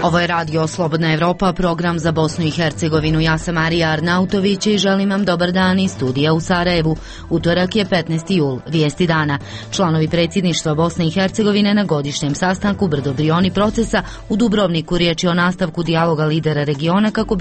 Ovo je radio Slobodna Evropa, program za Bosnu i Hercegovinu. Ja sam Marija Arnautović i želim vam dobar dan iz studija u Sarajevu. Utorak je 15. jul, vijesti dana. Članovi predsjedništva Bosne i Hercegovine na godišnjem sastanku Brdo-Brioni procesa u Dubrovniku riječ je o nastavku dijaloga lidera regiona kako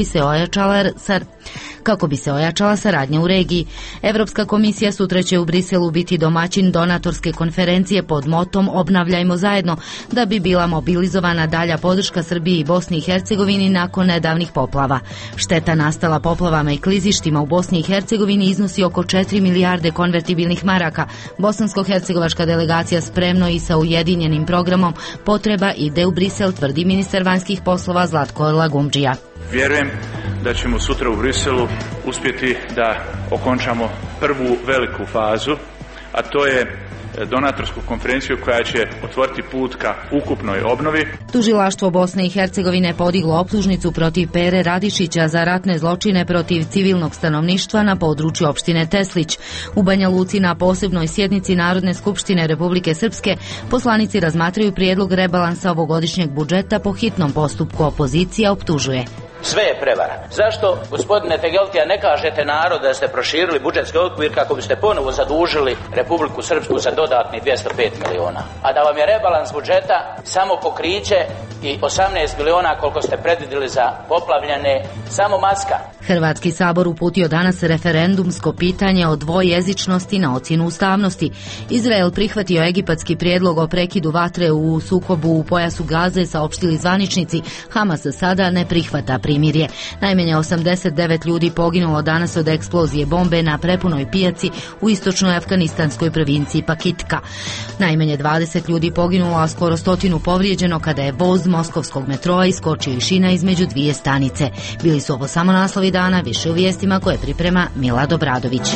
bi se ojačala saradnja u regiji. Europska komisija sutra će u Briselu biti domaćin donatorske konferencije pod motom Obnavljajmo zajedno, da bi bila mobilizovana dalja podrška Srbiji i Bosni i Hercegovini nakon nedavnih poplava. Šteta nastala poplavama i klizištima u Bosni i Hercegovini iznosi oko 4 milijarde konvertibilnih maraka. Bosansko-hercegovačka delegacija spremno i sa ujedinjenim programom potreba ide u Brisel, tvrdi ministar vanjskih poslova Zlatko Lagumdžija. Vjerujem da ćemo sutra u Briselu uspjeti da okončamo prvu veliku fazu, a to je donatorsku konferenciju koja će otvoriti put ka ukupnoj obnovi. Tužilaštvo Bosne i Hercegovine podiglo optužnicu protiv Pere Radišića za ratne zločine protiv civilnog stanovništva na području opštine Teslić. U Banja Luci na posebnoj sjednici Narodne skupštine Republike Srpske poslanici razmatraju prijedlog rebalansa ovogodišnjeg budžeta po hitnom postupku. Opozicija optužuje: sve je prevara. Zašto, gospodine Tegeltija, ne kažete narod da ste proširili budžetski okvir kako biste ponovo zadužili Republiku Srpsku za dodatnih 205 miliona? A da vam je rebalans budžeta samo pokriće i 18 miliona koliko ste predvidjeli za poplavljene, samo maska. Hrvatski sabor uputio danas referendumsko pitanje o dvojezičnosti na ocjenu ustavnosti. Izrael prihvatio egipatski prijedlog o prekidu vatre u sukobu u pojasu Gaze, saopštili zvaničnici. Hamas sada ne prihvata primirje. Najmanje 89 ljudi poginulo danas od eksplozije bombe na prepunoj pijaci u istočnoj afganistanskoj provinciji Pakitka. Najmanje 20 ljudi poginulo, a skoro 100 povrijeđeno kada je voz moskovskog metroa iskočio iz šina između dvije stanice. Bili su ovo samo naslovi dana, više u vijestima koje priprema Milad Obradović.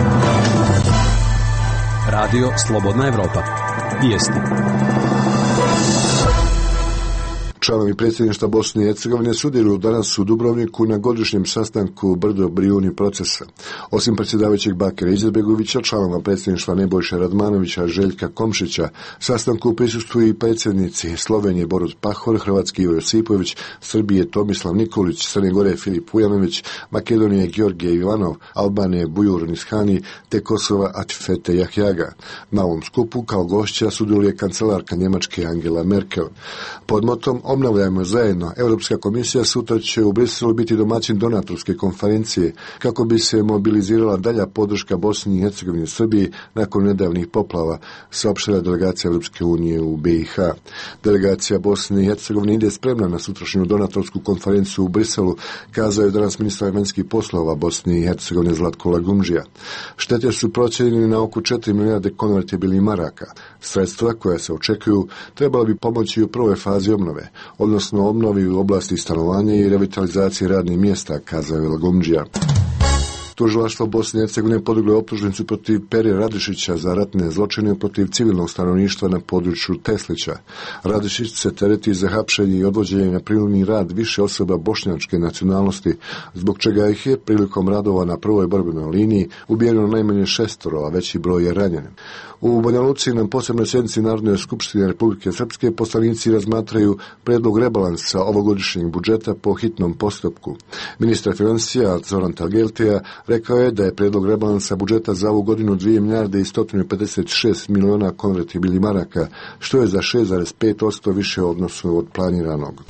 Radio Slobodna Evropa. Vijesti. Članovi predsjedništva Bosne i Hercegovine sudjeluju danas u Dubrovniku na godišnjem sastanku Brdo-Brioni procesa. Osim predsjedavajućeg Bakira Izetbegovića, članova predsjedništva Nebojše Radmanovića, Željka Komšića, sastanku prisustvuju i predsjednici Slovenije Borut Pahor, Hrvatske Ivo Josipović, Srbije Tomislav Nikolić, Crne Gore Filip Vujanović, Makedonije Georgije Ivanov, Albanije Bujur Nishani te Kosova Atifete Jahjaga. Na ovom skupu kao gošća sudjeluje kancelarka Njemačke Angela Merkel. Pod motom Obnavljajmo zajedno, Europska komisija sutra će u Briselu biti domaćin donatorske konferencije kako bi se mobilizirala dalja podrška Bosni i Hercegovini i Srbiji nakon nedavnih poplava, saopštila delegacija Europske unije u BiH. Delegacija Bosne i Hercegovine ide spremna na sutrašnju donatorsku konferenciju u Briselu, kazao je danas ministar vanjskih poslova Bosne i Hercegovine Zlatko Lagumdžija. Štete su procijenjene na oko 4 milijarde konvertibilnih maraka. Sredstva koja se očekuju trebala bi pomoći u prvoj fazi obnove, odnosno obnovi u oblasti stanovanja i revitalizacije radnih mjesta, kazao je Lagumdžija. Tužilaštvo Bosne i Hercegovine podiglo je optužnicu protiv Pere Radišića za ratne zločine protiv civilnog stanovništva na području Teslića. Radišić se tereti za hapšenje i odvođenje na prinudni rad više osoba bošnjačke nacionalnosti, zbog čega ih je prilikom radova na prvoj borbenoj liniji ubijeno najmanje 6, a veći broj je ranjen. U Banja Luci na posebnoj sjednici Narodne skupštine Republike Srpske poslanici razmatraju prijedlog rebalansa ovogodišnjeg budžeta po hitnom postupku. Ministar financija Zoran Tageltija rekao je da je prijedlog rebalansa budžeta za ovu godinu 2 milijarde i 156 miliona konvertibilnih maraka, što je za 6,5% više u odnosu od planiranog.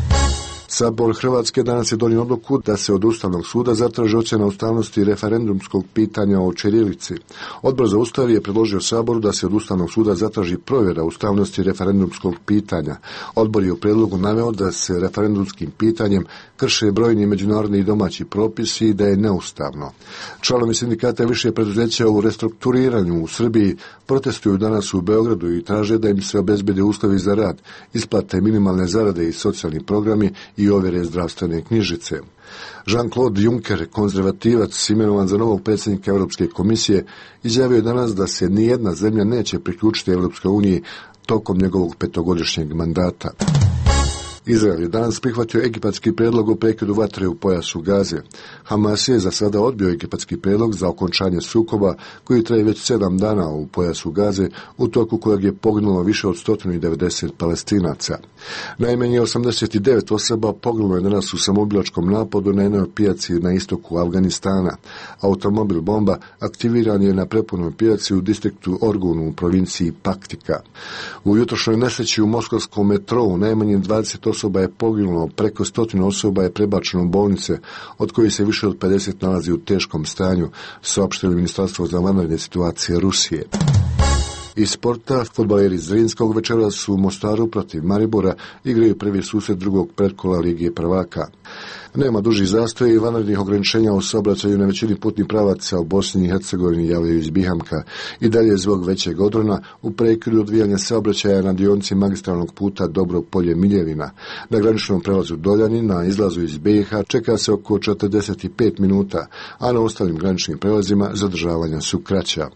Sabor Hrvatske danas je donio odluku da se od Ustavnog suda zatraži ocjena ustavnosti referendumskog pitanja o ćirilici. Odbor za Ustav je predložio Saboru da se od Ustavnog suda zatraži provjera ustavnosti referendumskog pitanja. Odbor je u prijedlogu naveo da se referendumskim pitanjem krše brojni međunarodni i domaći propisi i da je neustavno. Članovi sindikata više preduzeća u restrukturiranju u Srbiji protestuju danas u Beogradu i traže da im se obezbede uslovi za rad, isplate minimalne zarade i socijalni programi i ovjere zdravstvene knjižice. Jean-Claude Juncker, konzervativac imenovan za novog predsjednika Europske komisije, izjavio je danas da se nijedna zemlja neće priključiti Europskoj uniji tokom njegovog 5-godišnjeg mandata. Izrael je danas prihvatio egipatski prijedlog o prekidu vatre u pojasu Gaze. Hamas je za sada odbio egipatski prijedlog za okončanje sukoba koji traje već 7 dana u pojasu Gaze, u toku kojeg je poginulo više od 190 Palestinaca. Najmanje 89 osoba poginulo je danas u samoubilačkom napadu na jednoj pijaci na istoku Afganistana. Automobil bomba aktiviran je na prepunoj pijaci u distriktu Orgun u provinciji Paktika. U jutrošnjoj nesreći u moskovskom metrou najmanje 20 osoba je poginulo, preko 100 osoba je prebačeno u bolnice, od kojih se više od 50 nalazi u teškom stanju, saopštilo Ministarstvo za vanredne situacije Rusije. Iz sporta, fudbaleri Zrinskog večeras u Mostaru protiv Maribora igraju prvi susret drugog pretkola Lige prvaka. Nema dužih zastoja i vanrednih ograničenja u saobraćaju na većini putnih pravaca u Bosni i Hercegovini, javljaju iz Bihamka. I dalje zbog većeg odrona u prekidu odvijanja saobraćaja na dionici magistralnog puta Dobro Polje Miljevina. Na graničnom prelazu Doljani na izlazu iz BiH čeka se oko 45 minuta, a na ostalim graničnim prelazima zadržavanja su kraća.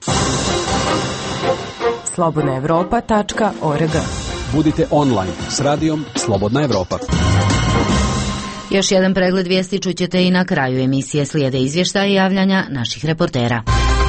slobodnaevropa.org. Budite online s radijom Slobodna Evropa. Još jedan pregled vijesti čućete i na kraju emisije. Slijede izvještaja i javljanja naših reportera.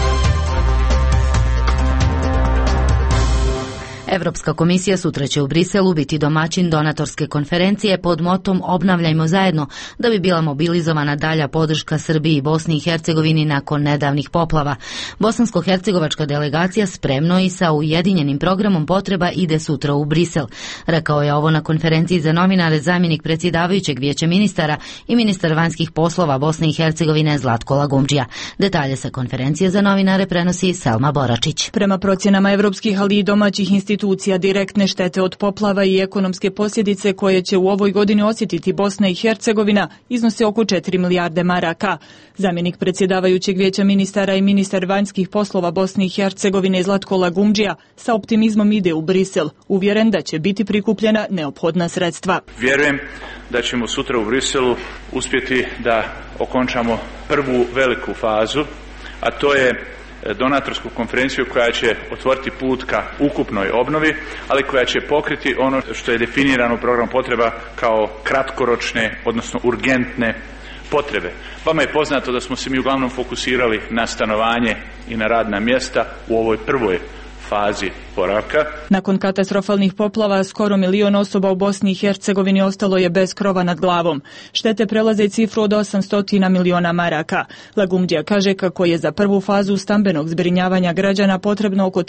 Europska komisija sutra će u Briselu biti domaćin donatorske konferencije pod motom Obnavljajmo zajedno, da bi bila mobilizovana dalja podrška Srbiji i Bosni i Hercegovini nakon nedavnih poplava. Bosansko-hercegovačka delegacija spremno i sa ujedinjenim programom potreba ide sutra u Brisel. Rekao je ovo na konferenciji za novinare zamjenik predsjedavajućeg vijeća ministara i ministar vanjskih poslova Bosne i Hercegovine Zlatko Lagumdžija. Detalje sa konferencije za novinare prenosi Selma Boračić. Prema procjenama evropskih, ali i domaćih institucija, direktne štete od poplava i ekonomske posljedice koje će u ovoj godini osjetiti Bosna i Hercegovina iznose oko 4 milijarde maraka. Zamjenik predsjedavajućeg vijeća ministara i ministar vanjskih poslova Bosne i Hercegovine Zlatko Lagumdžija sa optimizmom ide u Brisel, uvjeren da će biti prikupljena neophodna sredstva. Vjerujem da ćemo sutra u Briselu uspjeti da okončamo prvu veliku fazu, a to je donatorsku konferenciju koja će otvoriti put ka ukupnoj obnovi, ali koja će pokriti ono što je definirano u programu potreba kao kratkoročne, odnosno urgentne potrebe. Vama je poznato da smo se mi uglavnom fokusirali na stanovanje i na radna mjesta u ovoj prvoj fazi oporavka. Nakon katastrofalnih poplava, skoro 1 milion osoba u Bosni i Hercegovini ostalo je bez krova nad glavom. Štete prelaze cifru od 800 miliona maraka. Lagumdžija kaže kako je za prvu fazu stambenog zbrinjavanja građana potrebno oko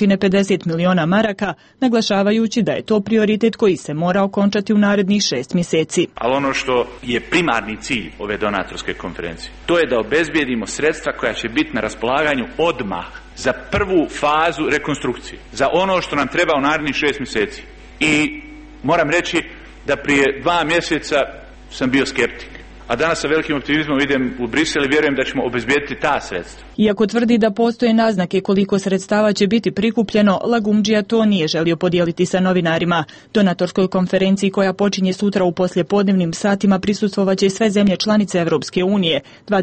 350 miliona maraka, naglašavajući da je to prioritet koji se mora okončati u narednih 6 mjeseci. Ali ono što je primarni cilj ove donatorske konferencije, to je da obezbijedimo sredstva koja će biti na raspolaganju odmah za prvu fazu rekonstrukcije, za ono što nam treba u narednih 6 mjeseci. I moram reći da prije 2 mjeseca sam bio skeptik, a danas sa velikim optimizmom idem u Brisel i vjerujem da ćemo obezbijediti ta sredstva. Iako tvrdi da postoje naznake koliko sredstava će biti prikupljeno, Lagumdžija to nije želio podijeliti sa novinarima. Donatorskoj konferenciji koja počinje sutra u poslijepodnevnim satima prisustvovaće sve zemlje članice Europske unije,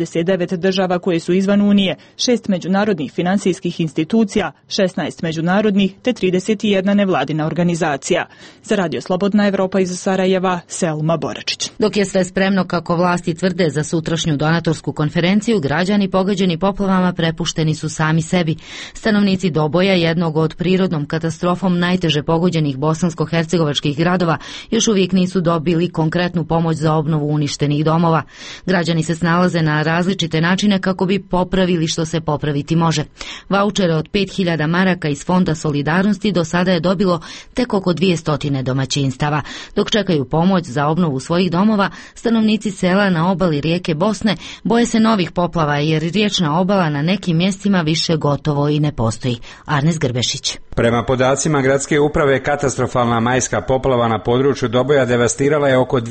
29 država koje su izvan Unije, 6 međunarodnih financijskih institucija, 16 međunarodnih te 31 nevladina organizacija. Za Radio Slobodna Evropa iz Sarajeva, Selma Boračić. Dok je sve spremno kako vlasti tvrde za sutrašnju donatorsku konferenciju, građani pogođeni poplavama prepušteni su sami sebi. Stanovnici Doboja, jednog od prirodnom katastrofom najteže pogođenih bosansko-hercegovačkih gradova, još uvijek nisu dobili konkretnu pomoć za obnovu uništenih domova. Građani se snalaze na različite načine kako bi popravili što se popraviti može. Vaučere od 5000 maraka iz Fonda solidarnosti do sada je dobilo tek oko 200 domaćinstava. Dok čekaju pomoć za obnovu svojih domova, stanovnici sela na obali rijeke Bosne boje se novih poplava jer riječna obala na nekim mjestima više gotovo i ne postoji. Arnes Grbešić. Prema podacima gradske uprave, katastrofalna majska poplava na području Doboja devastirala je oko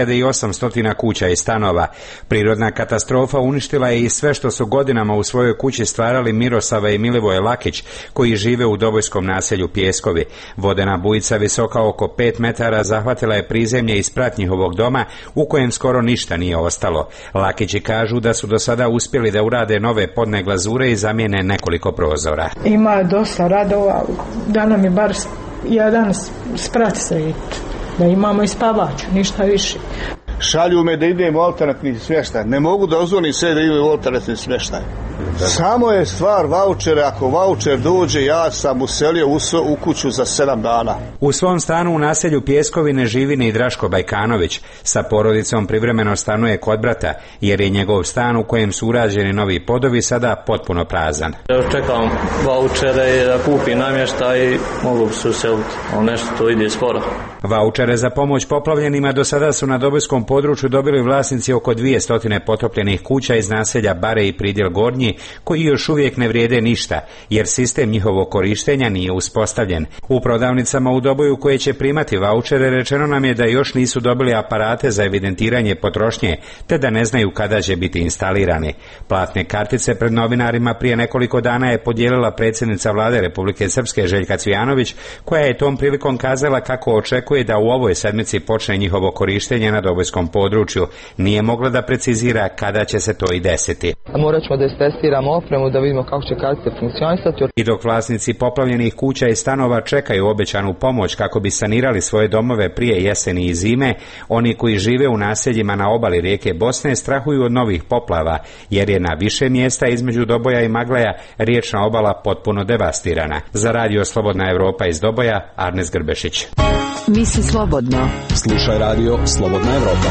2800 kuća i stanova. Prirodna katastrofa uništila je i sve što su godinama u svojoj kući stvarali Mirosava i Milivoje Lakić, koji žive u dobojskom naselju Pjeskovi. Vodena bujica visoka oko 5 metara zahvatila je prizemlje ispred njihovog doma, u kojem skoro ništa nije ostalo. Lakići kažu da su do sada uspjeli da urade nove podne glazure i zamijene nekoliko prozora. Ima dosta radova, da nam je bar jedan sprat srediti. da imamo i spavaču, ništa više. Šalju me da idem u alternativni smještaj. Ne mogu da ozvonim sve da idem u alternativni smještaj. Samo je stvar vaučere, ako vaučer dođe, ja sam uselio u kuću za 7 dana. U svom stanu u naselju Pjeskovine živi i Draško Bajkanović. Sa porodicom privremeno stanuje kod brata, jer je njegov stan u kojem su urađeni novi podovi sada potpuno prazan. Čekam vaučere da kupim namještaj i mogu bi se useliti, ali nešto to ide sporo. Vaučere za pomoć poplavljenima do sada su na Dobojskom području dobili vlasnici oko 200 potopljenih kuća iz naselja Bare i Pridjel Gornji, koji još uvijek ne vrijede ništa, jer sistem njihovog korištenja nije uspostavljen. U prodavnicama u Doboju koje će primati vaučere rečeno nam je da još nisu dobili aparate za evidentiranje potrošnje, te da ne znaju kada će biti instalirani. Platne kartice pred novinarima prije nekoliko dana je podijelila predsjednica Vlade Republike Srpske Željka Cvijanović, koja je tom prilikom kazala kako očekuje da u ovoj sedmici počne njihovo korištenje na Dobojskom području. Nije mogla da precizira kada će se to i desiti. Morat ćemo da istestiramo opremu da vidimo kako će kartice funkcionisati. I dok vlasnici poplavljenih kuća i stanova čekaju obećanu pomoć kako bi sanirali svoje domove prije jeseni i zime, oni koji žive u naseljima na obali rijeke Bosne strahuju od novih poplava, jer je na više mjesta između Doboja i Maglaja riječna obala potpuno devastirana. Za Radio Slobodna Evropa iz Doboja, Arnes Grbešić. Misli slobodno. Slušaj Radio Slobodna Evropa.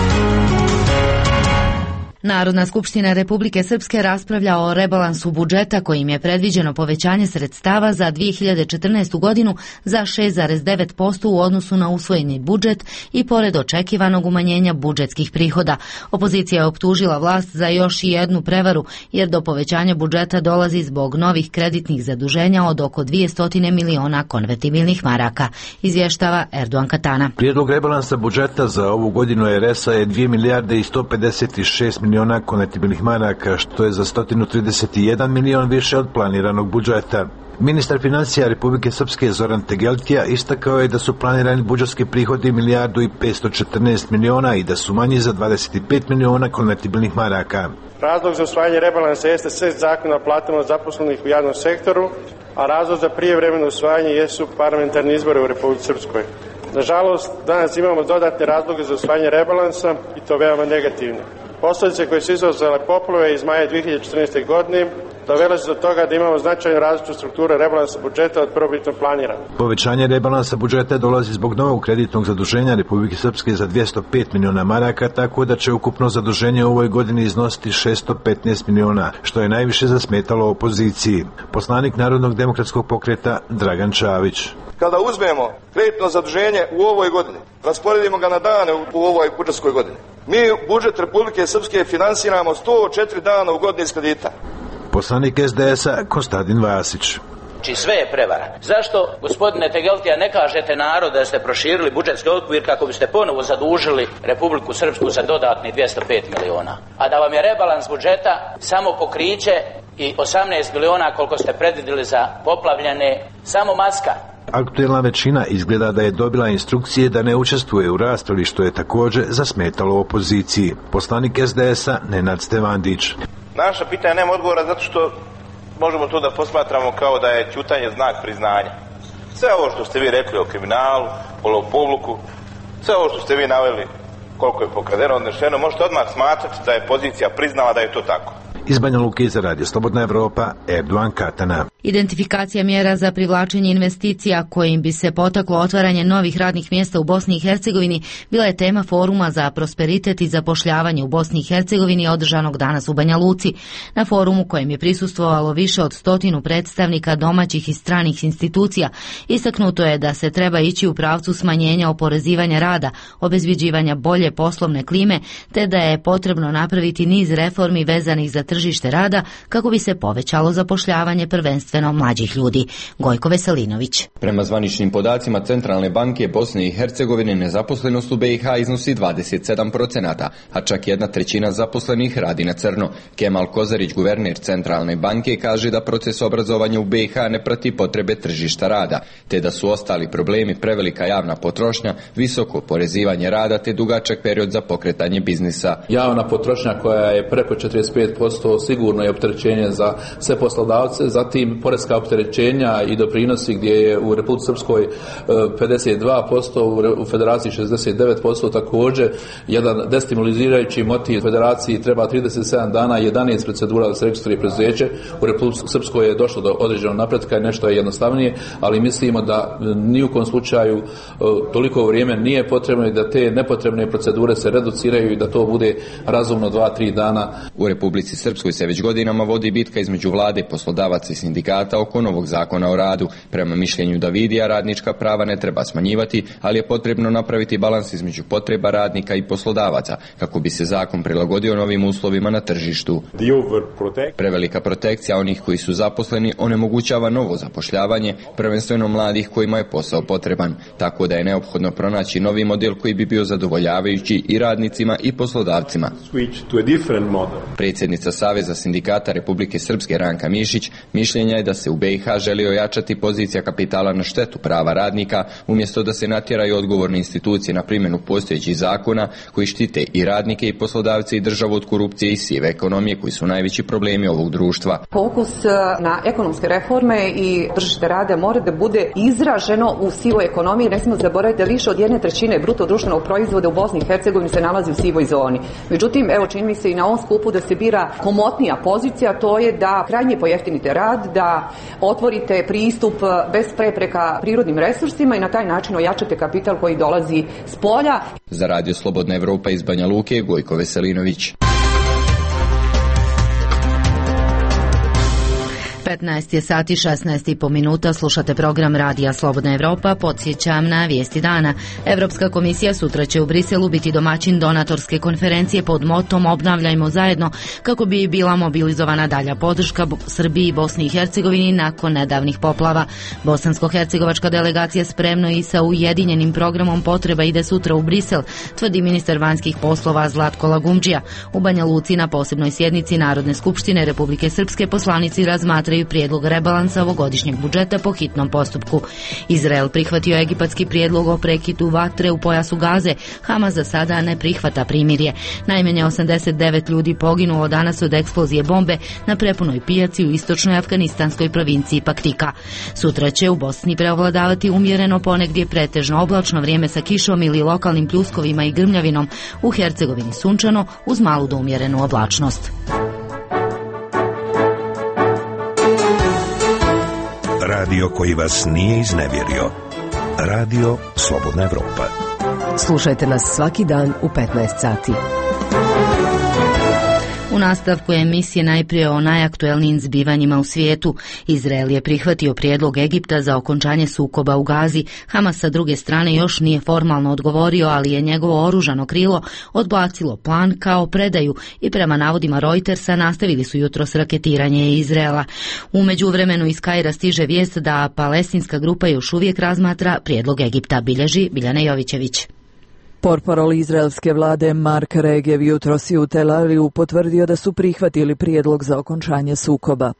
Narodna skupština Republike Srpske raspravlja o rebalansu budžeta kojim je predviđeno povećanje sredstava za 2014. godinu za 6,9% u odnosu na usvojeni budžet i pored očekivanog umanjenja budžetskih prihoda. Opozicija je optužila vlast za još i jednu prevaru, jer do povećanja budžeta dolazi zbog novih kreditnih zaduženja od oko 200 miliona konvertibilnih maraka, izvještava Erdogan Katana. Prijedlog rebalansa budžeta za ovu godinu RS-a je 2 milijarde i 156 miliona konvertibilnih maraka, što je za 131 milion više od planiranog budžeta. Ministar financija Republike Srpske Zoran Tegeltija istakao je da su planirani budžetski prihodi milijardu i 514 miliona i da su manji za 25 miliona konvertibilnih maraka. Razlog za usvajanje rebalansa jeste set zakona o platama zaposlenih u javnom sektoru, a razlog za prijevremeno usvajanje jesu parlamentarni izbori u Republici Srpskoj. Nažalost, danas imamo dodatne razloge za usvajanje rebalansa i to veoma negativne. Posljedice koje su izazvale poplave iz maja 2014. godine dovele su do toga da imamo značajnu različitu strukturu rebalansa budžeta od prvobitno planirano. Povećanje rebalansa budžeta dolazi zbog novog kreditnog zaduženja Republike Srpske za 205 miliona maraka, tako da će ukupno zaduženje u ovoj godini iznositi 615 miliona, što je najviše zasmetalo opoziciji. Poslanik Narodnog demokratskog pokreta Dragan Čavić. Kada uzmemo kreditno zaduženje u ovoj godini, rasporedimo ga na dane u ovoj budžetskoj godini, mi budžet Republike Srpske finansiramo 104 dana u godini iz kredita. Poslanik SDS-a Konstantin Vasić. Znači sve je prevara. Zašto, gospodine Tegeltija, ne kažete narod da ste proširili budžetski okvir kako biste ponovo zadužili Republiku Srpsku za dodatni 205 miliona? A da vam je rebalans budžeta samo pokriće i 18 miliona koliko ste predvidjeli za poplavljene, samo maska. Aktuelna većina izgleda da je dobila instrukcije da ne učestvuje u raspravi, što je također zasmetalo opoziciji. Poslanik SDS-a Nenad Stevandić. Naša pitanja nema odgovora zato što možemo to da posmatramo kao da je ćutanje znak priznanja. Sve ovo što ste vi rekli o kriminalu, o lopovluku, sve ovo što ste vi naveli koliko je pokradeno, odnešeno, možete odmah smatrati da je pozicija priznala da je to tako. Iz Banja Luke za Radio Slobodna Evropa, Erdogan Katana. Identifikacija mjera za privlačenje investicija kojim bi se potaklo otvaranje novih radnih mjesta u Bosni i Hercegovini bila je tema foruma za prosperitet i zapošljavanje u Bosni i Hercegovini održanog danas u Banja Luci. Na forumu kojem je prisustvovalo više od 100 predstavnika domaćih i stranih institucija, istaknuto je da se treba ići u pravcu smanjenja oporezivanja rada, obezbjeđivanja bolje poslovne klime, te da je potrebno napraviti niz reformi vezanih za tržište rada kako bi se povećalo zapošljavanje prvenstveno mlađih ljudi. Gojko Veselinović. Prema zvaničnim podacima Centralne banke Bosne i Hercegovine nezaposlenost u BiH iznosi 27%, a čak 1/3 zaposlenih radi na crno. Kemal Kozarić, guverner Centralne banke, kaže da proces obrazovanja u BiH ne prati potrebe tržišta rada, te da su ostali problemi prevelika javna potrošnja, visoko oporezivanje rada te dugačak period za pokretanje biznisa. Javna potrošnja koja je preko 45% sigurno je opterećenje za sve poslodavce, zatim poreska opterećenja i doprinosi gdje je u Republici Srpskoj 52%, u Federaciji 69%, također jedan destimulizirajući motiv Federaciji treba 37 dana i 11 procedura da se registruje preduzeće. U Republici Srpskoj je došlo do određenog napretka i nešto je jednostavnije, ali mislimo da ni u kom slučaju toliko vrijeme nije potrebno i da te nepotrebne procedure se reduciraju i da to bude razumno 2-3 dana. U Republici Srpskoj se već godinama vodi bitka između vlade, poslodavaca i sindikata oko novog zakona o radu. Prema mišljenju Davidija, radnička prava ne treba smanjivati, ali je potrebno napraviti balans između potreba radnika i poslodavaca kako bi se zakon prilagodio novim uslovima na tržištu. Prevelika protekcija onih koji su zaposleni onemogućava novo zapošljavanje, prvenstveno mladih kojima je posao potreban, tako da je neophodno pronaći novi model koji bi bio zadovoljavajući i radnicima i poslodavcima. Predsjednica Saveza sindikata Republike Srpske Ranka Mišić mišljenja je da se u BiH želi ojačati pozicija kapitala na štetu prava radnika, umjesto da se natjeraju odgovorne institucije na primjenu postojećih zakona koji štite i radnike i poslodavce i državu od korupcije i sive ekonomije koji su najveći problemi ovog društva. Fokus na ekonomske reforme i tržište rada mora da bude izraženo u sivoj ekonomiji. Ne smijemo zaboraviti da više od 1/3 bruto društvenog proizvoda u Bosni i Hercegovini se nalazi u sivoj zoni. Međutim, evo čini mi se i na ovom skupu da se bira komotnija pozicija, to je da krajnje pojeftinite rad, da otvorite pristup bez prepreka prirodnim resursima i na taj način ojačate kapital koji dolazi s polja. Za Radio Slobodna Evropa iz Banja Luke, Gojko Veselinović. 15 je sati 16,5 minuta, slušate program Radija Slobodna Evropa. Podsjećam na vijesti dana. Evropska komisija sutra će u Briselu biti domaćin donatorske konferencije pod motom Obnavljajmo zajedno, kako bi bila mobilizovana dalja podrška Srbiji i Bosni i Hercegovini nakon nedavnih poplava. Bosansko-hercegovačka delegacija spremno i sa ujedinjenim programom potreba ide sutra u Brisel, tvrdi ministar vanjskih poslova Zlatko Lagumdžija. U Banja Luci na posebnoj sjednici Narodne skupštine Republike Srpske poslanici razmatraju prijedlog rebalansa ovogodišnjeg budžeta po hitnom postupku. Izrael prihvatio egipatski prijedlog o prekidu vatre u pojasu Gaze. Hamas za sada ne prihvata primirje. Najmanje 89 ljudi poginulo danas od eksplozije bombe na prepunoj pijaci u istočnoj afganistanskoj provinciji Paktika. Sutra će u Bosni preovladavati umjereno, ponegdje pretežno oblačno vrijeme sa kišom ili lokalnim pljuskovima i grmljavinom. U Hercegovini sunčano uz malu do umjerenu oblačnost. Radio koji vas nije iznevjerio. Radio Slobodna Evropa. Slušajte nas svaki dan u 15 sati. U nastavku emisije najprije o najaktuelnijim zbivanjima u svijetu. Izrael je prihvatio prijedlog Egipta za okončanje sukoba u Gazi. Hamas sa druge strane još nije formalno odgovorio, ali je njegovo oružano krilo odbacilo plan kao predaju i prema navodima Reutersa nastavili su jutros raketiranje Izraela. U međuvremenu iz Kaira stiže vijest da palestinska grupa još uvijek razmatra prijedlog Egipta, bilježi Biljana Jovićević. Portparol izraelske vlade Mark Regev jutros je u Tel Avivu potvrdio da su prihvatili prijedlog za okončanje sukoba.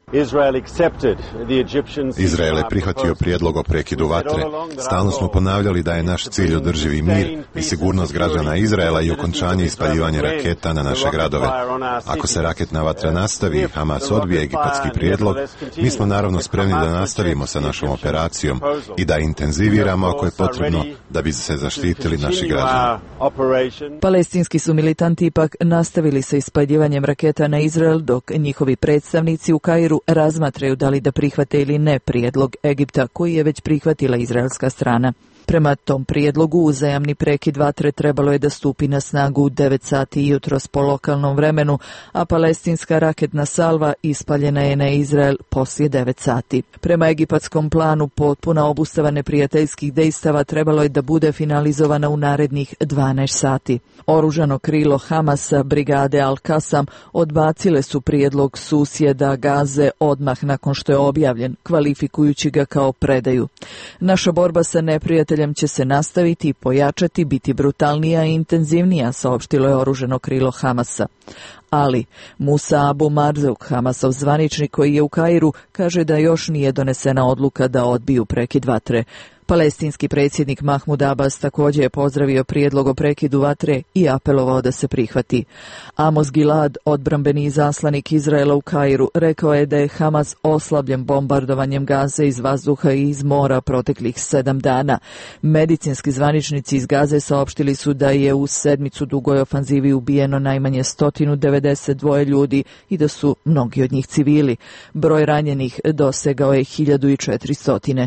Izrael je prihvatio prijedlog o prekidu vatre. Stalno smo ponavljali da je naš cilj održivi mir i sigurnost građana Izraela i okončanje ispaljivanja raketa na naše gradove. Ako se raketna vatra nastavi i Hamas odbije egipatski prijedlog, mi smo naravno spremni da nastavimo sa našom operacijom i da intenziviramo ako je potrebno da bi se zaštitili naši građani. Palestinski su militanti ipak nastavili sa ispaljivanjem raketa na Izrael, dok njihovi predstavnici u Kairu razmatraju da li da prihvate ili ne prijedlog Egipta, koji je već prihvatila izraelska strana. Prema tom prijedlogu uzajamni prekid vatre trebalo je da stupi na snagu u 9 sati jutros po lokalnom vremenu, a palestinska raketna salva ispaljena je na Izrael poslije 9 sati. Prema egipatskom planu potpuna obustava neprijateljskih dejstava trebalo je da bude finalizovana u narednih 12 sati. Oružano krilo Hamasa, brigade Al-Qassam, odbacile su prijedlog susjeda Gaze odmah nakon što je objavljen, kvalifikujući ga kao predaju. Naša borba sa neprijateljem će se nastaviti i pojačati, biti brutalnija i intenzivnija, saopštilo je oružano krilo Hamasa. Ali Musa Abu Marzouk, Hamasov zvaničnik koji je u Kairu, kaže da još nije donesena odluka da odbiju prekid vatre. Palestinski predsjednik Mahmud Abbas također je pozdravio prijedlog o prekidu vatre i apelovao da se prihvati. Amos Gilad, odbrambeni izaslanik Izraela u Kairu, rekao je da je Hamas oslabljen bombardovanjem Gaze iz vazduha i iz mora proteklih 7 dana. Medicinski zvaničnici iz Gaze saopštili su da je u sedmicu dugoj ofanzivi ubijeno najmanje 192 ljudi i da su mnogi od njih civili. Broj ranjenih dosegao je 1400.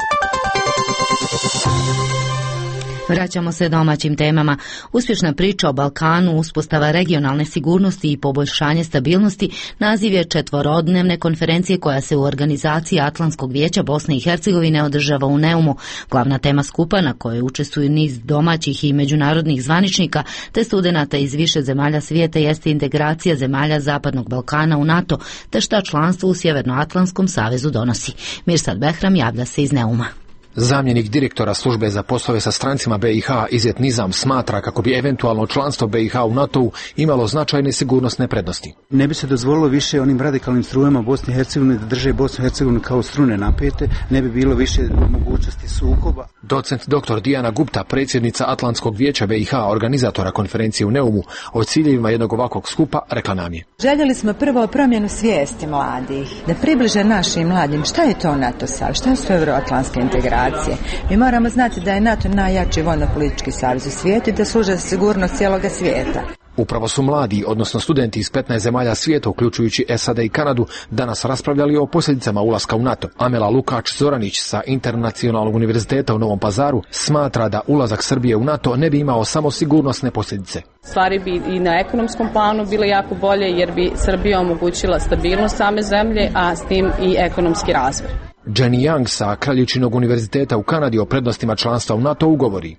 Vraćamo se domaćim temama. Uspješna priča o Balkanu, uspostava regionalne sigurnosti i poboljšanje stabilnosti naziv je četvorodnevne konferencije koja se u organizaciji Atlantskog vijeća Bosne i Hercegovine održava u Neumu. Glavna tema skupa na kojoj učestvuju niz domaćih i međunarodnih zvaničnika te studenata iz više zemalja svijeta jeste integracija zemalja Zapadnog Balkana u NATO te šta članstvo u Sjevernoatlantskom savezu donosi. Mirsad Behram javlja se iz Neuma. Zamjenik direktora službe za poslove sa strancima BiH Izet Nizam smatra kako bi eventualno članstvo BiH u NATO-u imalo značajne sigurnosne prednosti. Ne bi se dozvolilo više onim radikalnim strujama Bosne i Hercegovine da drže Bosnu i Hercegovinu kao strune napete, ne bi bilo više mogućnosti sukoba. Docent dr. Dijana Gupta, predsjednica Atlantskog vijeća BiH, organizatora konferencije u Neumu, o ciljevima jednog ovakvog skupa rekla nam je. Željeli smo prvo promjenu svijesti mladih, da približe našim mladim šta je to NATO savez, šta su euroatlantske integracije. Mi moramo znati da je NATO najjači vojno-politički savez u svijetu i da služe za sigurnost cijeloga svijeta. Upravo su mladi, odnosno studenti iz 15 zemalja svijeta, uključujući SAD i Kanadu, danas raspravljali o posljedicama ulaska u NATO. Amela Lukač-Zoranić sa Internacionalnog univerziteta u Novom Pazaru smatra da ulazak Srbije u NATO ne bi imao samo sigurnosne posljedice. Stvari bi i na ekonomskom planu bile jako bolje jer bi Srbija omogućila stabilnost same zemlje, a s tim i ekonomski razvoj. Jenny Young sa Kraljičinog univerziteta u Kanadi o prednostima članstva u NATO govori.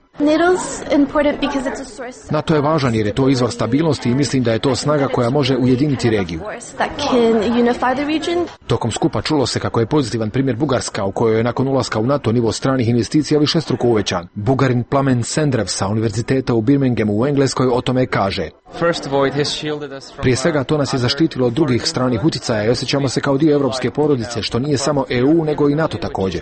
NATO je važan jer je to izvor stabilnosti i mislim da je to snaga koja može ujediniti regiju. Tokom skupa čulo se kako je pozitivan primjer Bugarska u kojoj je nakon ulaska u NATO nivo stranih investicija višestruko uvećan. Bugarin Plamen Sendrev sa univerziteta u Birminghamu u Engleskoj o tome kaže. Prije svega to nas je zaštitilo od drugih stranih utjecaja i osjećamo se kao dio europske porodice, što nije samo EU nego i NATO također.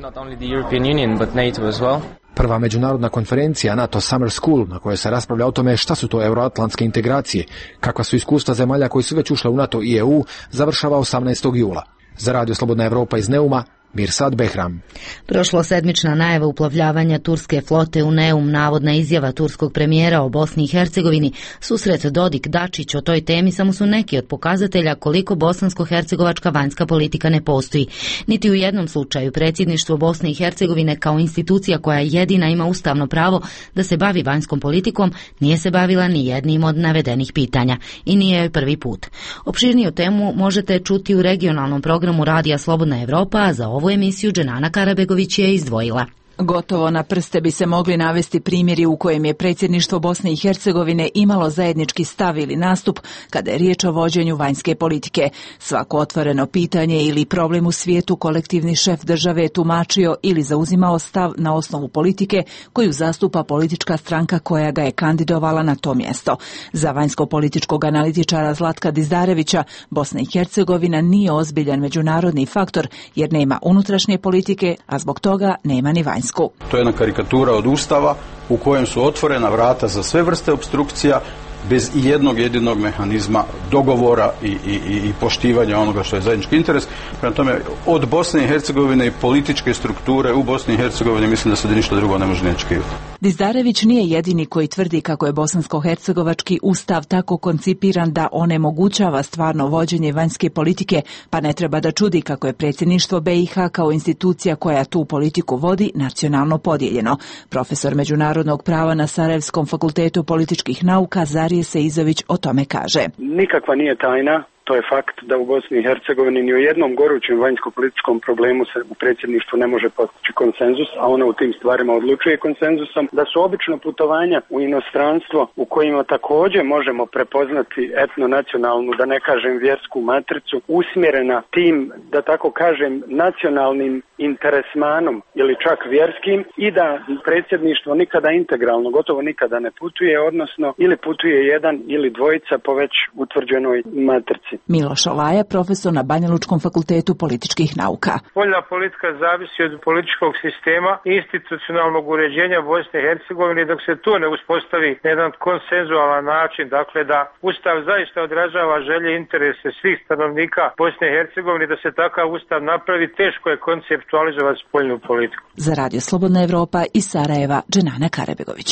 Prva međunarodna konferencija NATO Summer School na kojoj se raspravlja o tome šta su to euroatlantske integracije, kakva su iskustva zemalja koji su već ušle u NATO i EU, završava 18. jula. Za Radio Slobodna Evropa iz Neuma, Mirsad Behram. Prošlosedmična najava uplovljavanja turske flote u Neum, navodna izjava turskog premijera o Bosni i Hercegovini, susret Dodik-Dačić o toj temi samo su neki od pokazatelja koliko bosansko-hercegovačka vanjska politika ne postoji. Niti u jednom slučaju predsjedništvo Bosne i Hercegovine kao institucija koja jedina ima ustavno pravo da se bavi vanjskom politikom nije se bavila ni jednim od navedenih pitanja i nije joj prvi put. Opširniju temu možete čuti u regionalnom programu Radija Slobodna Evropa, a za ovu emisiju Dženana Karabegović je izdvojila. Gotovo na prste bi se mogli navesti primjeri u kojem je predsjedništvo Bosne i Hercegovine imalo zajednički stav ili nastup kada je riječ o vođenju vanjske politike. Svako otvoreno pitanje ili problem u svijetu kolektivni šef države je tumačio ili zauzimao stav na osnovu politike koju zastupa politička stranka koja ga je kandidovala na to mjesto. Za vanjsko-političkog analitičara Zlatka Dizdarevića, Bosna i Hercegovina nije ozbiljan međunarodni faktor jer nema unutrašnje politike, a zbog toga nema ni vanjske. To je jedna karikatura od Ustava u kojem su otvorena vrata za sve vrste opstrukcija bez jednog jedinog mehanizma dogovora i poštivanja onoga što je zajednički interes. Prema tome, od Bosne i Hercegovine i političke strukture u Bosni i Hercegovini mislim da se ništa drugo ne može ni očekivati. Dizdarević nije jedini koji tvrdi kako je bosansko-hercegovački ustav tako koncipiran da onemogućava stvarno vođenje vanjske politike, pa ne treba da čudi kako je predsjedništvo BiH kao institucija koja tu politiku vodi nacionalno podijeljeno. Profesor međunarodnog prava na Sarajevskom fakultetu političkih nauka Zarije Seizović o tome kaže. Nikakva nije tajna, to je fakt da u Bosni i Hercegovini ni u jednom gorućem vanjsko-političkom problemu se u predsjedništvu ne može postići konsenzus, a ona u tim stvarima odlučuje konsenzusom, da su obično putovanja u inostranstvo u kojima također možemo prepoznati etnonacionalnu, da ne kažem vjersku matricu, usmjerena tim, da tako kažem, nacionalnim interesmanom ili čak vjerskim i da predsjedništvo nikada integralno, gotovo nikada ne putuje, odnosno ili putuje jedan ili dvojica po već utvrđenoj matrici. Miloš Olaja, profesor na Banjalučkom fakultetu političkih nauka. Spoljna politika zavisi od političkog sistema i institucionalnog uređenja Bosne i Hercegovine, dok se to ne uspostavi na jedan konsenzualan način, dakle da Ustav zaista odražava želje i interese svih stanovnika Bosne i Hercegovine, da se takav Ustav napravi, teško je konceptualizovati spoljnu politiku. Za Radio Slobodna Evropa iz Sarajeva, Dženana Karebegović.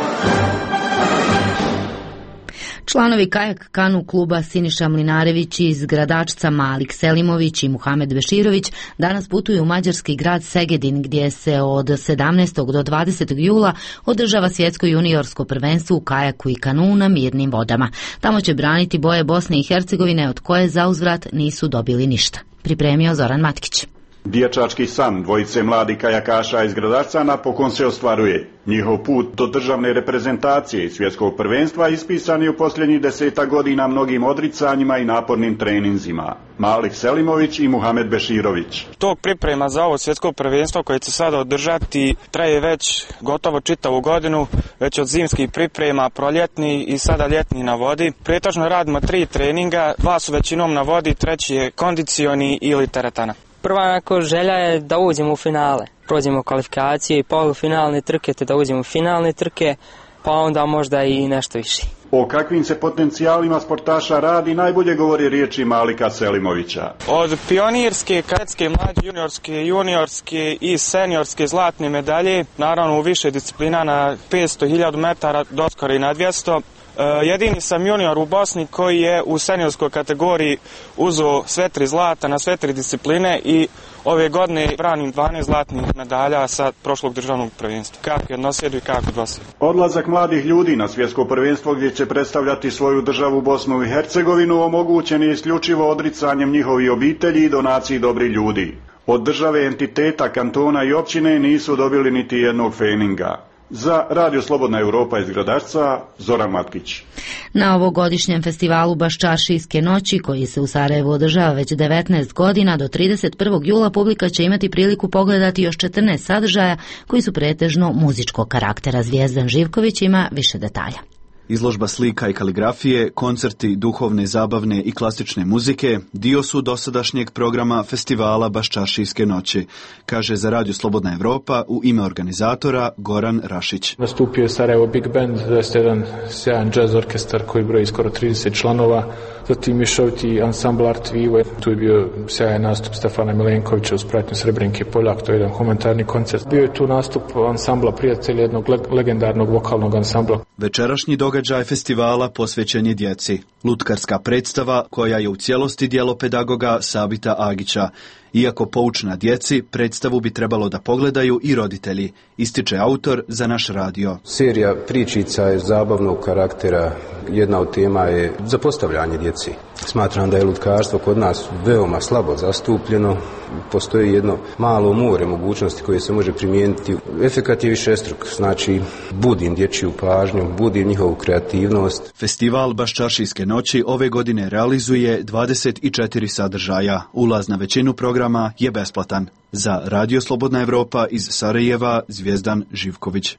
Članovi Kajak kanu kluba Siniša Mlinarević iz Gradačca, Malik Selimović i Muhamed Beširović danas putuju u mađarski grad Segedin, gdje se od 17. do 20. jula održava svjetsko juniorsko prvenstvo u kajaku i kanu na mirnim vodama. Tamo će braniti boje Bosne i Hercegovine, od koje zauzvrat nisu dobili ništa. Pripremio Zoran Matkić. Dječački san dvojice mladih kajakaša iz Gradačca napokon se ostvaruje. Njihov put do državne reprezentacije i svjetskog prvenstva ispisan je u posljednjih 10 godina mnogim odricanjima i napornim treninzima. Malik Selimović i Muhamed Beširović. Tog priprema za ovo svjetsko prvenstvo koje će sada održati traje već gotovo čitavu godinu, već od zimskih priprema, proljetni i sada ljetni na vodi. Pretežno radimo 3 treninga, 2 su većinom na vodi, 3 je kondicioni ili teretana. Prva želja je da uđemo u finale. Prođemo kvalifikacije i polufinalne trke, te da uđemo u finalne trke, pa onda možda i nešto više. O kakvim se potencijalima sportaša radi najbolje govori riječi Malika Selimovića. Od pionirske, kadetske, mlađe, juniorske i seniorske zlatne medalje, naravno u više disciplina na 500.000 metara, doskoro i na 200. Jedini sam junior u Bosni koji je u seniorskoj kategoriji uzeo sve 3 zlata na sve 3 discipline i ove godine branim 12 zlatnih medalja sa prošlog državnog prvenstva. Kako jednosjedu i kako dvosjedu. Odlazak mladih ljudi na svjetsko prvenstvo gdje će predstavljati svoju državu Bosnu i Hercegovinu omogućen je isključivo odricanjem njihovih obitelji i donaciji dobrih ljudi. Od države, entiteta, kantona i općine nisu dobili niti jednog feninga. Za Radio Slobodna Evropa iz Gradačca, Zoran Matkić. Na ovogodišnjem festivalu Baščaršijske noći, koji se u Sarajevu održava već 19 godina, do 31. jula publika će imati priliku pogledati još 14 sadržaja koji su pretežno muzičkog karaktera. Zvijezdan Živković ima više detalja. Izložba slika i kaligrafije, koncerti duhovne, zabavne i klasične muzike dio su dosadašnjeg programa festivala Baščaršijske noći, kaže za Radio Slobodna Evropa u ime organizatora Goran Rašić. Nastupio je Sarajevo Big Band, to je jedan sjajan jazz orkestar koji broji skoro 30 članova, zatim mješoviti ansambl Art Vivo, tu je bio sjajan nastup Stefana Milenkovića uz pratnju Srebrenke Poljak, to je jedan humanitarni koncert. Bio je tu nastup ansambla Prijatelja, jednog legendarnog vokalnog ansambla. Večerašnji događaj festivala posvećen je djeci. Lutkarska predstava koja je u cijelosti djelo pedagoga Sabita Agića. Iako poučna djeci, predstavu bi trebalo da pogledaju i roditelji, ističe autor za naš radio. Serija pričica je zabavnog karaktera. Jedna od tema je zapostavljanje djeci. Smatram da je lutkarstvo kod nas veoma slabo zastupljeno. Postoji jedno malo more mogućnosti koje se može primijeniti. Efekat je višestruk, znači budim dječju pažnju, budim njihovu kreativnost. Festival Baščaršijske noći ove godine realizuje 24 sadržaja. Ulaz na većinu programa je besplatan. Za Radio Slobodna Evropa iz Sarajeva, Zvijezdan Živković.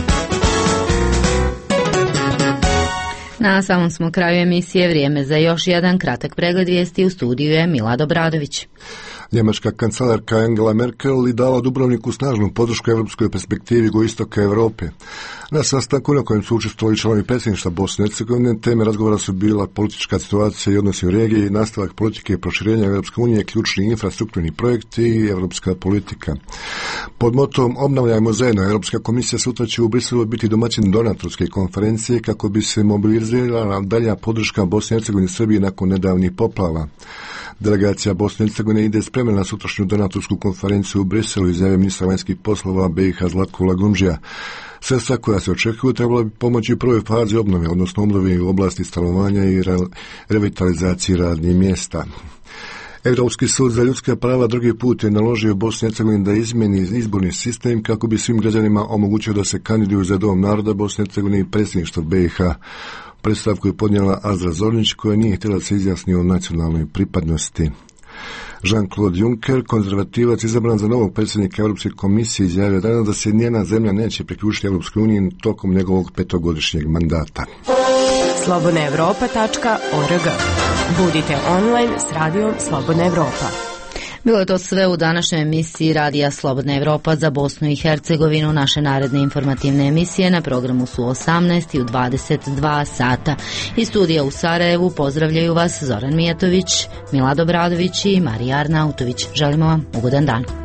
Na samom smo kraju emisije, vrijeme za još jedan kratak pregled vijesti. U studiju je Milad Obradović. Njemačka kancelarka Angela Merkel i dala Dubrovniku snažnu podršku europskoj perspektivi jugoistoka Europe. Na sastanku na kojem su učestvovali članovi predsjedništva Bosne i Hercegovine, teme razgovora su bila politička situacija i odnosi u regiji, nastavak politike i proširenja Europske unije, ključni infrastrukturni projekti i europska politika. Pod motom Obnavljajmo zajedno, Europska komisija sutra će u Briselu biti domaćin donatorske konferencije kako bi se mobilizirala dalja podrška Bosne i Hercegovine i Srbiji nakon nedavnih poplava. Delegacija Bosne i Hercegovine ide spremna na sutrašnju donatorsku konferenciju u Briselu, izjavio ministra vanjskih poslova BiH Zlatko Lagumdžija. Sredstva koja se očekuju trebala bi pomoći u prvoj fazi obnove, odnosno obnovi u oblasti stanovanja i revitalizaciji radnih mjesta. Europski sud za ljudska prava drugi put je naložio Bosni i Hercegovini da izmjeni izborni sistem kako bi svim građanima omogućio da se kandiduju za Dom naroda Bosne i Hercegovine i predsjedništvo BiH. Predstavku je podnijela Azra Zornić, koja nije htjela da se izjasni o nacionalnoj pripadnosti. Jean-Claude Juncker, konzervativac izabran za novog predsjednika Europske komisije, izjavio danas da se njena zemlja neće priključiti Europskoj uniji tokom njegovog 5-godišnjeg mandata. Slobodnaevropa.org Budite online s radijom Slobodna Evropa. Bilo je to sve u današnjoj emisiji Radija Slobodna Evropa za Bosnu i Hercegovinu. Naše naredne informativne emisije na programu su 18 i u 22 sata. Iz studija u Sarajevu pozdravljaju vas Zoran Mijatović, Milad Obradović i Marija Arnautović. Želimo vam ugodan dan.